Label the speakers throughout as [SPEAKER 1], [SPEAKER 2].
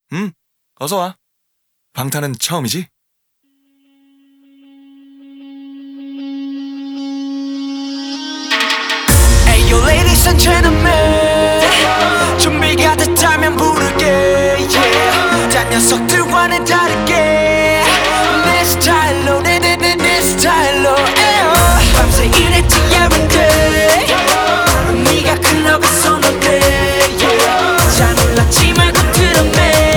[SPEAKER 1] 어서와. 방탄은 처음이지?
[SPEAKER 2] Ayo ladies and gentlemen, 준비가 됐다면 부를게, yeah. 딴 녀석들과는 다르게 내 스타일로 내 스타일로, yeah. 밤새 일했지 every day. 네가 클럽에서 놀래, yeah. 잘 몰랐지 말고 들었네.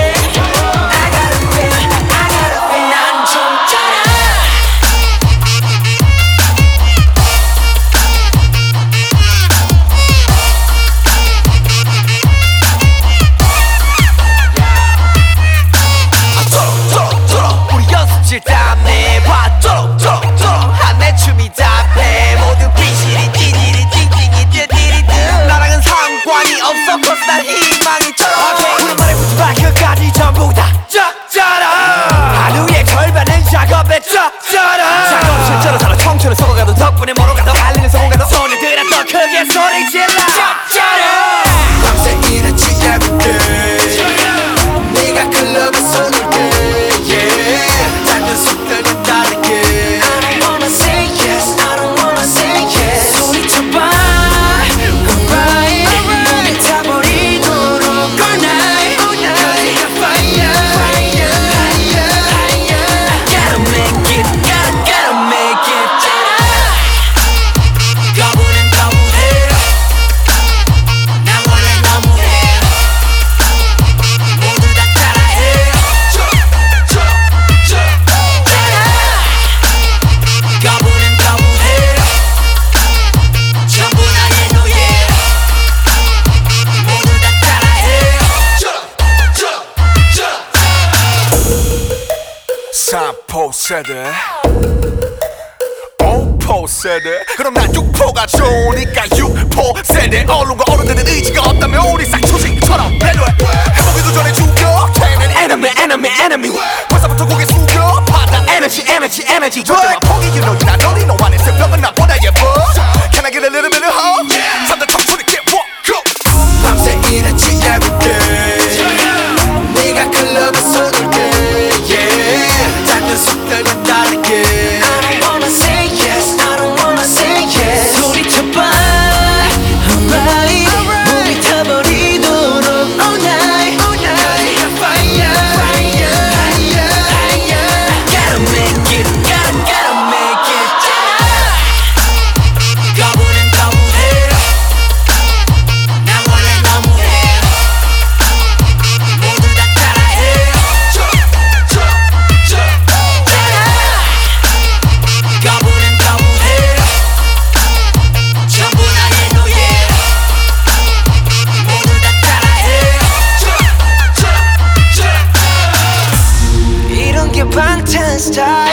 [SPEAKER 2] 땀내 봐 쪼록쪼록쪼록 한내 춤이 답해 모두 비실이 찌질이 찡찡이 띠리띠리띠 나랑은 상관이 없어 cause 난 희망이 쩔어 우리 말해보지 마 끝까지 전부 다 쩍쩔어 하루의 절반은 작업에 쩍쩔어 작업 실제로 살아 청춘을 속아가도 덕분에 멀어가도 알리는 성공가도 손을 들어 더 크게 소리 질러 쩍쩔어 밤새 일했지 every day 네가 클럽에서 놀게 yeah 속들은 다르게 I don't wanna say yes, I don't wanna say yes 소리쳐봐 alright 몸이 타버리도록 all night 가지가 fire higher Gotta make it, gotta make it 거부는 거부해 나 원래 너무해 모두 다 따라해 거부는 거부해 전부 나의 노예 모두 다 따라해
[SPEAKER 1] 3포 세대 5포 세대 그럼 난 6포가 좋으니까 6포 세대 언론과 어른들은 의지가 없다면 우리 쌍초식처럼 배려해 해보기도 전에 죽여
[SPEAKER 2] enemy
[SPEAKER 1] 벌써부터 고개 숙여 받아
[SPEAKER 2] energy
[SPEAKER 1] 절대로 포기 you know you're not only no one is 병은 나보다 예뻐 Can I get a little bit of hope? 잠들 청춘이 get walk go
[SPEAKER 2] 밤새 일했지 every day 네가 클럽에서 놀게 yeah 닿는 속들은 다르게 I don't wanna say yes, I don't wanna say yes 소리쳐봐 alright 몸이 타버리도록 all night 가지가 fire Gotta make it, gotta make it 거부는 거부해 나 원래 너무해 모두 다 따라해 거부는 거부해 전부 나의 노예 모두 다 따라해 이런 게 방탄 스타일